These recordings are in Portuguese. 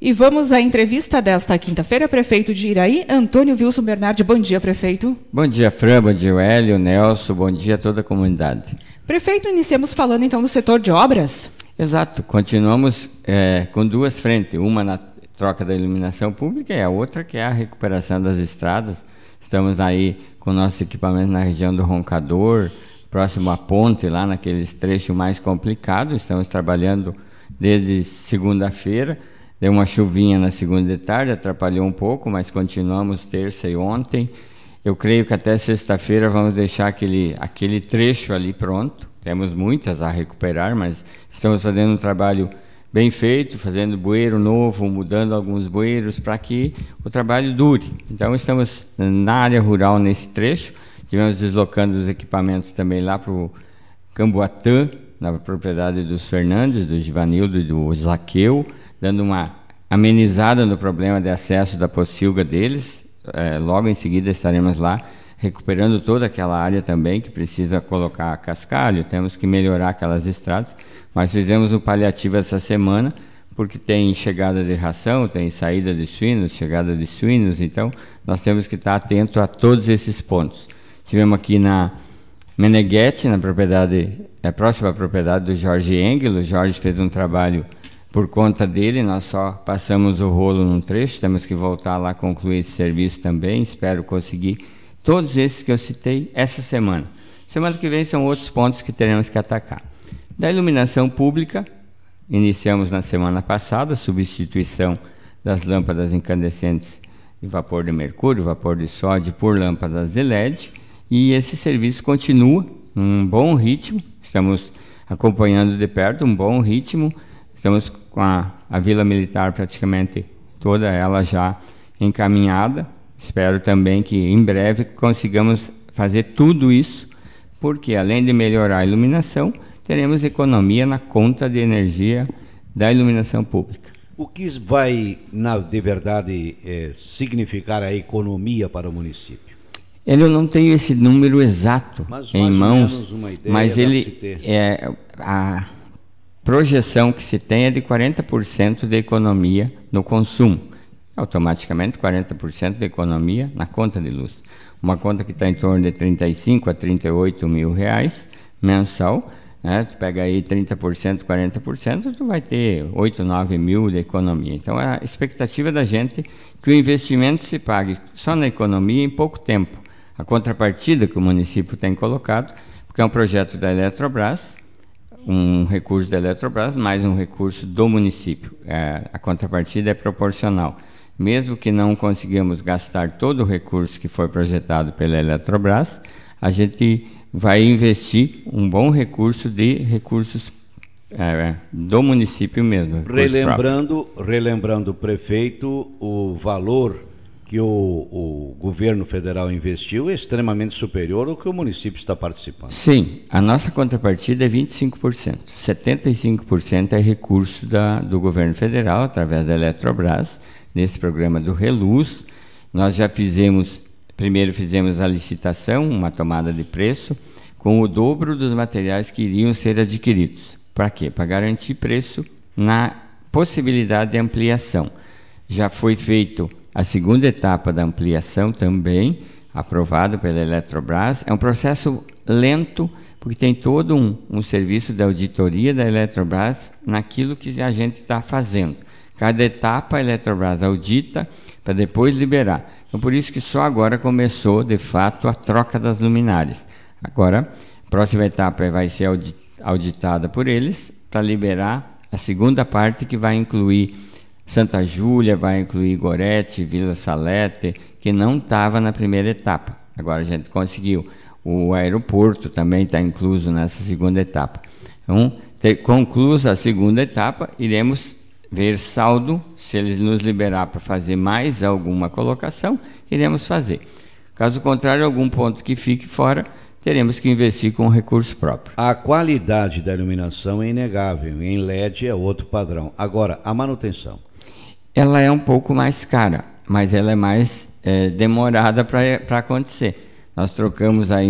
E vamos à entrevista desta quinta-feira. Prefeito de Iraí, Antônio Wilson Bernardi. Bom dia, prefeito. Bom dia, Fran. Bom dia, Hélio, Nelson. Bom dia a toda a comunidade. Prefeito, iniciamos falando então do setor de obras. Exato. Continuamos com duas frentes. Uma na troca da iluminação pública e a outra que é a recuperação das estradas. Estamos aí com nossos equipamentos na região do Roncador, próximo à ponte, lá naqueles trechos mais complicados. Estamos trabalhando desde segunda-feira. Deu uma chuvinha na segunda de tarde, atrapalhou um pouco, mas continuamos terça e ontem. Eu creio que até sexta-feira vamos deixar aquele trecho ali pronto. Temos muitas a recuperar, mas estamos fazendo um trabalho bem feito, fazendo bueiro novo, mudando alguns bueiros para que o trabalho dure. Então estamos na área rural nesse trecho. Tivemos deslocando os equipamentos também lá para o Camboatã, na propriedade dos Fernandes, do Givanildo e do Zaqueu, dando uma amenizada no problema de acesso da pocilga deles. Logo em seguida estaremos lá recuperando toda aquela área também que precisa colocar cascalho, temos que melhorar aquelas estradas, mas fizemos o paliativo essa semana, porque tem chegada de ração, tem saída de suínos, chegada de suínos, então nós temos que estar atentos a todos esses pontos. Tivemos aqui na Meneghetti, na propriedade, próxima à propriedade do Jorge Engel. O Jorge fez um trabalho por conta dele, nós só passamos o rolo num trecho, temos que voltar lá concluir esse serviço também, espero conseguir todos esses que eu citei essa semana. Semana que vem são outros pontos que teremos que atacar. Da iluminação pública, iniciamos na semana passada a substituição das lâmpadas incandescentes de vapor de mercúrio, vapor de sódio por lâmpadas de LED, e esse serviço continua num bom ritmo, estamos acompanhando de perto um bom ritmo. Estamos com a Vila Militar praticamente toda ela já encaminhada. Espero também que em breve consigamos fazer tudo isso, porque além de melhorar a iluminação, teremos economia na conta de energia da iluminação pública. O que vai, de verdade, significar a economia para o município? Eu não tenho esse número exato em mãos, mas a projeção que se tem é de 40% de economia no consumo. Automaticamente 40% de economia na conta de luz. Uma conta que está em torno de 35 a 38 mil reais mensal, né? Tu pega aí 30%, 40%, tu vai ter 8, 9 mil de economia. Então a expectativa da gente é que o investimento se pague só na economia em pouco tempo. A contrapartida que o município tem colocado, porque é um projeto da Eletrobras, um recurso da Eletrobras, mais um recurso do município. A contrapartida é proporcional. Mesmo que não consigamos gastar todo o recurso que foi projetado pela Eletrobras, a gente vai investir um bom recursos do município mesmo. Relembrando, prefeito, o valor que o governo federal investiu é extremamente superior ao que o município está participando. Sim, a nossa contrapartida é 25%. 75% é recurso do governo federal, através da Eletrobras, nesse programa do Reluz. Nós já primeiro fizemos a licitação, uma tomada de preço, com o dobro dos materiais que iriam ser adquiridos. Para quê? Para garantir preço na possibilidade de ampliação. Já foi feito a segunda etapa da ampliação também, aprovado pela Eletrobras. É um processo lento, porque tem todo um serviço de auditoria da Eletrobras naquilo que a gente está fazendo. Cada etapa a Eletrobras audita para depois liberar. Então, por isso que só agora começou, de fato, a troca das luminárias. Agora, a próxima etapa vai ser auditada por eles para liberar a segunda parte, que vai incluir Santa Júlia, vai incluir Gorete, Vila Salete, que não estava na primeira etapa. Agora a gente conseguiu. O aeroporto também está incluso nessa segunda etapa. Então, conclusa a segunda etapa, iremos ver saldo. Se eles nos liberar para fazer mais alguma colocação, iremos fazer. Caso contrário, algum ponto que fique fora, teremos que investir com recurso próprio. A qualidade da iluminação é inegável. Em LED é outro padrão. Agora, a manutenção. Ela é um pouco mais cara, mas ela é mais demorada para acontecer. Nós trocamos aí em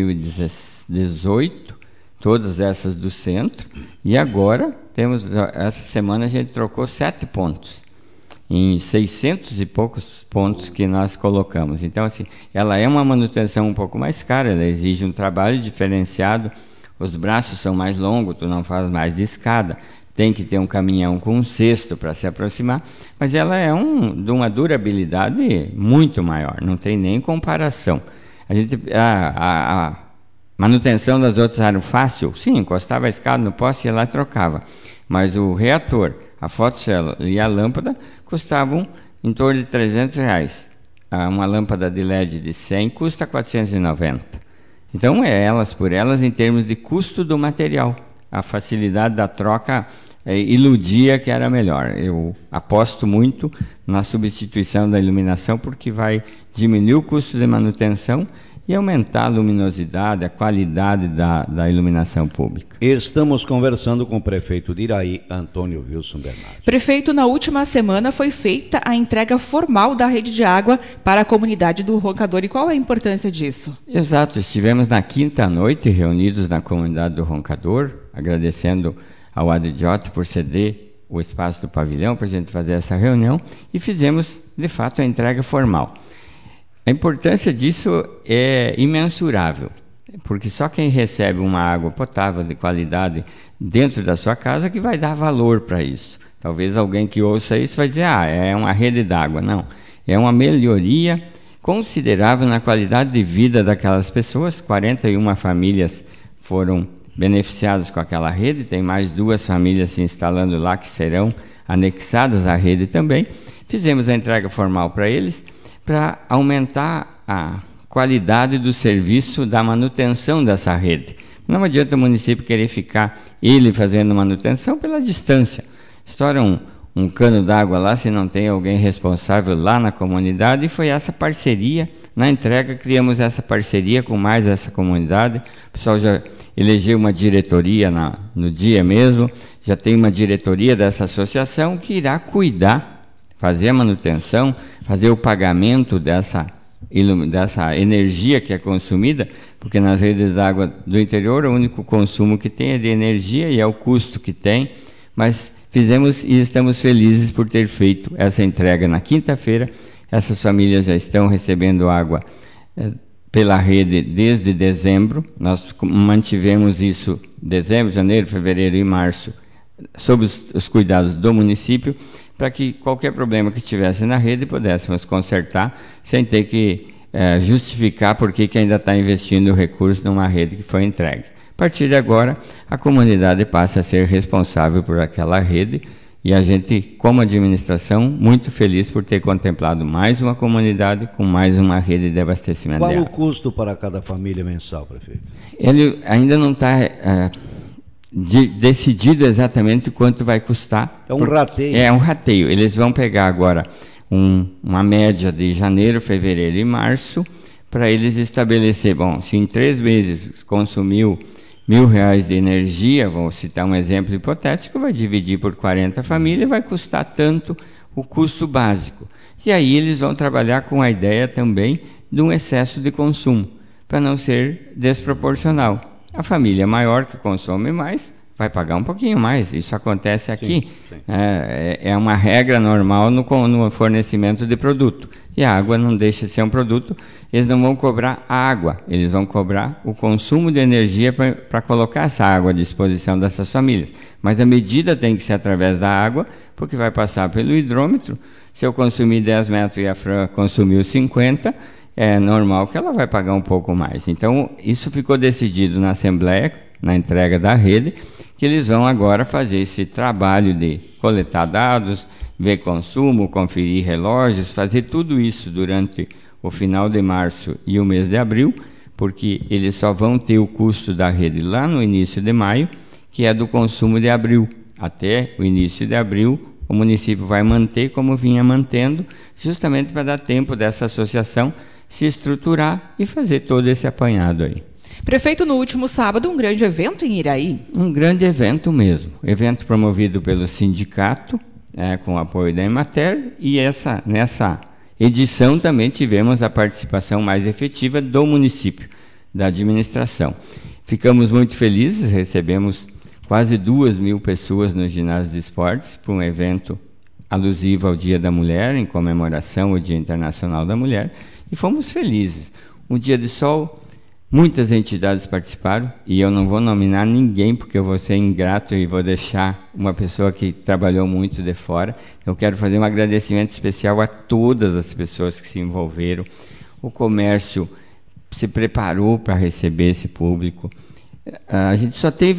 2018 todas essas do centro, e agora essa semana a gente trocou 7 pontos. em 600 e poucos pontos que nós colocamos. Então, assim, ela é uma manutenção um pouco mais cara, ela exige um trabalho diferenciado, os braços são mais longos, tu não faz mais de escada, tem que ter um caminhão com um cesto para se aproximar, mas ela é de uma durabilidade muito maior, não tem nem comparação. A manutenção das outras era fácil, sim, encostava a escada no poste e ia lá e trocava, mas o reator, a fotocélula e a lâmpada custavam em torno de R$300. Uma lâmpada de LED de 100 custa 490. Então, é elas por elas em termos de custo do material. A facilidade da troca iludia que era melhor. Eu aposto muito na substituição da iluminação porque vai diminuir o custo de manutenção e aumentar a luminosidade, a qualidade da iluminação pública. Estamos conversando com o prefeito de Iraí, Antônio Wilson Bernardi. Prefeito, na última semana foi feita a entrega formal da rede de água para a comunidade do Roncador. E qual é a importância disso? Exato, estivemos na quinta noite reunidos na comunidade do Roncador, agradecendo ao ADJ por ceder o espaço do pavilhão para a gente fazer essa reunião e fizemos, de fato, a entrega formal. A importância disso é imensurável, porque só quem recebe uma água potável de qualidade dentro da sua casa que vai dar valor para isso. Talvez alguém que ouça isso vai dizer, é uma rede d'água. Não, é uma melhoria considerável na qualidade de vida daquelas pessoas. 41 famílias foram beneficiadas com aquela rede, tem mais 2 famílias se instalando lá que serão anexadas à rede também. Fizemos a entrega formal para eles, para aumentar a qualidade do serviço da manutenção dessa rede. Não adianta o município querer ficar ele fazendo manutenção pela distância. Estoura um cano d'água lá se não tem alguém responsável lá na comunidade, e foi essa parceria. Na entrega criamos essa parceria com mais essa comunidade. O pessoal já elegeu uma diretoria no dia mesmo, já tem uma diretoria dessa associação que irá cuidar, fazer a manutenção, fazer o pagamento dessa energia que é consumida, porque nas redes d'água do interior o único consumo que tem é de energia e é o custo que tem, mas fizemos e estamos felizes por ter feito essa entrega na quinta-feira. Essas famílias já estão recebendo água pela rede desde dezembro. Nós mantivemos isso dezembro, janeiro, fevereiro e março sob os cuidados do município, para que qualquer problema que tivesse na rede pudéssemos consertar, sem ter que justificar por que ainda está investindo recurso numa rede que foi entregue. A partir de agora, a comunidade passa a ser responsável por aquela rede, e a gente, como administração, muito feliz por ter contemplado mais uma comunidade com mais uma rede de abastecimento de água. Qual o custo para cada família mensal, prefeito? Ele ainda não está decidido exatamente quanto vai custar. É um rateio. É um rateio. Eles vão pegar agora uma média de janeiro, fevereiro e março, para eles estabelecer, se em 3 meses consumiu R$1.000 de energia, vou citar um exemplo hipotético, vai dividir por 40 famílias, vai custar tanto o custo básico. E aí eles vão trabalhar com a ideia também de um excesso de consumo, para não ser desproporcional. A família maior que consome mais vai pagar um pouquinho mais, isso acontece aqui. Sim. É uma regra normal no fornecimento de produto. E a água não deixa de ser um produto, eles não vão cobrar a água, eles vão cobrar o consumo de energia para colocar essa água à disposição dessas famílias. Mas a medida tem que ser através da água, porque vai passar pelo hidrômetro. Se eu consumir 10 metros e a Fran consumiu 50, é normal que ela vai pagar um pouco mais. Então, isso ficou decidido na Assembleia, na entrega da rede, que eles vão agora fazer esse trabalho de coletar dados, ver consumo, conferir relógios, fazer tudo isso durante o final de março e o mês de abril, porque eles só vão ter o custo da rede lá no início de maio, que é do consumo de abril. Até o início de abril, o município vai manter como vinha mantendo, justamente para dar tempo dessa associação se estruturar e fazer todo esse apanhado aí. Prefeito, no último sábado, um grande evento em Iraí. Um grande evento mesmo. Evento promovido pelo sindicato, com o apoio da Emater, e nessa edição também tivemos a participação mais efetiva do município, da administração. Ficamos muito felizes, recebemos quase 2.000 pessoas no ginásio de esportes para um evento alusiva ao Dia da Mulher, em comemoração ao Dia Internacional da Mulher, e fomos felizes. Um dia de sol, muitas entidades participaram, e eu não vou nominar ninguém, porque eu vou ser ingrato e vou deixar uma pessoa que trabalhou muito de fora. Eu quero fazer um agradecimento especial a todas as pessoas que se envolveram. O comércio se preparou para receber esse público. A gente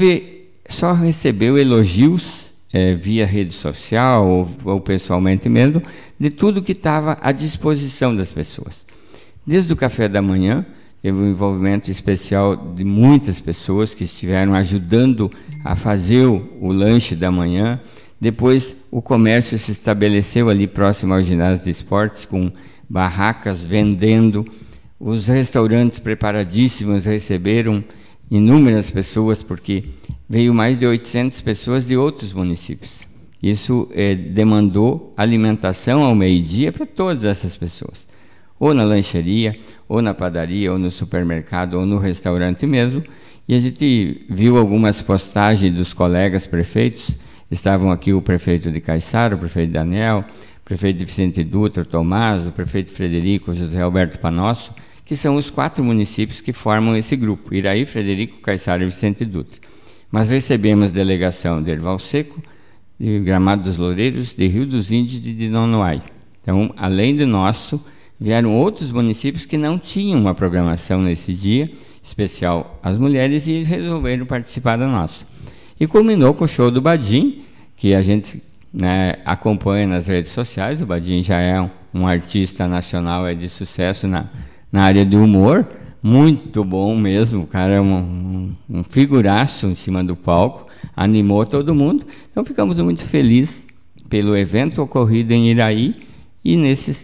só recebeu elogios via rede social ou pessoalmente mesmo, de tudo que estava à disposição das pessoas. Desde o café da manhã, teve um envolvimento especial de muitas pessoas que estiveram ajudando a fazer o lanche da manhã. Depois, o comércio se estabeleceu ali próximo ao ginásio de esportes, com barracas vendendo. Os restaurantes preparadíssimos receberam inúmeras pessoas, porque veio mais de 800 pessoas de outros municípios. Isso demandou alimentação ao meio-dia para todas essas pessoas, ou na lancheria, ou na padaria, ou no supermercado, ou no restaurante mesmo. E a gente viu algumas postagens dos colegas prefeitos. Estavam aqui o prefeito de Caiçara, o prefeito Daniel, o prefeito de Vicente Dutra, Tomás, o prefeito Frederico, José Alberto Panosso, que são os 4 municípios que formam esse grupo: Iraí, Frederico, Caiçara e Vicente Dutra. Mas recebemos delegação de Erval Seco, de Gramado dos Loureiros, de Rio dos Índios e de Nonoai. Então, além do nosso, vieram outros municípios que não tinham uma programação nesse dia especial às mulheres e resolveram participar da nossa. E culminou com o show do Badim, que a gente acompanha nas redes sociais. O Badim já é um artista nacional de sucesso na área do humor, muito bom mesmo. O cara é um figuraço em cima do palco, animou todo mundo. Então ficamos muito felizes pelo evento ocorrido em Iraí e nesse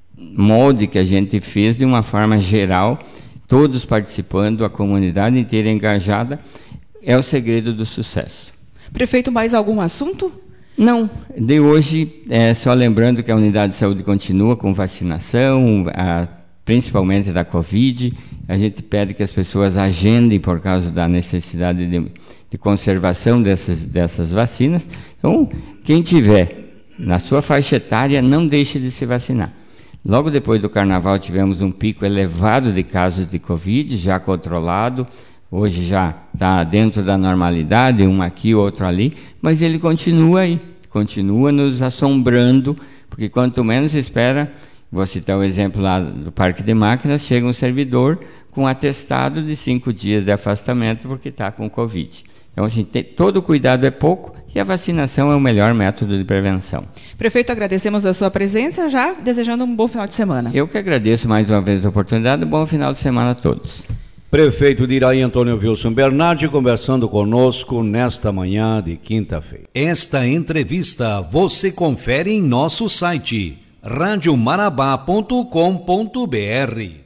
molde que a gente fez de uma forma geral, todos participando, a comunidade inteira engajada. É o segredo do sucesso. Prefeito, mais algum assunto? Não, de hoje, só lembrando que a unidade de saúde continua com vacinação, principalmente da Covid. A gente pede que as pessoas agendem por causa da necessidade de conservação dessas vacinas. Então, quem tiver na sua faixa etária, não deixe de se vacinar. Logo depois do Carnaval, tivemos um pico elevado de casos de Covid, já controlado. Hoje já está dentro da normalidade, um aqui, outro ali, mas ele continua aí, continua nos assombrando, porque quanto menos espera, vou citar o exemplo lá do Parque de Máquinas, chega um servidor com atestado de 5 dias de afastamento porque está com Covid. Então, assim, todo cuidado é pouco e a vacinação é o melhor método de prevenção. Prefeito, agradecemos a sua presença, já desejando um bom final de semana. Eu que agradeço mais uma vez a oportunidade, um bom final de semana a todos. Prefeito de Iraí, Antônio Wilson Bernardi, conversando conosco nesta manhã de quinta-feira. Esta entrevista você confere em nosso site radiomarabá.com.br.